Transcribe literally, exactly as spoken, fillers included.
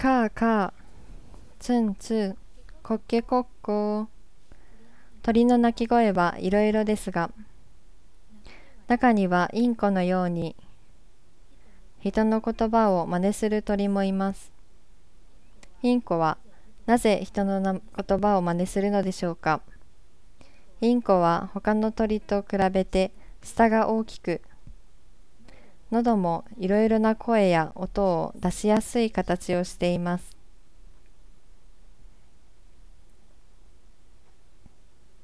カーカー、ツンツン、コッケコッコー。鳥の鳴き声はいろいろですが、中にはインコのように人の言葉を真似する鳥もいます。インコはなぜ人のな言葉を真似するのでしょうか。インコは他の鳥と比べて舌が大きく、喉もいろいろな声や音を出しやすい形をしています。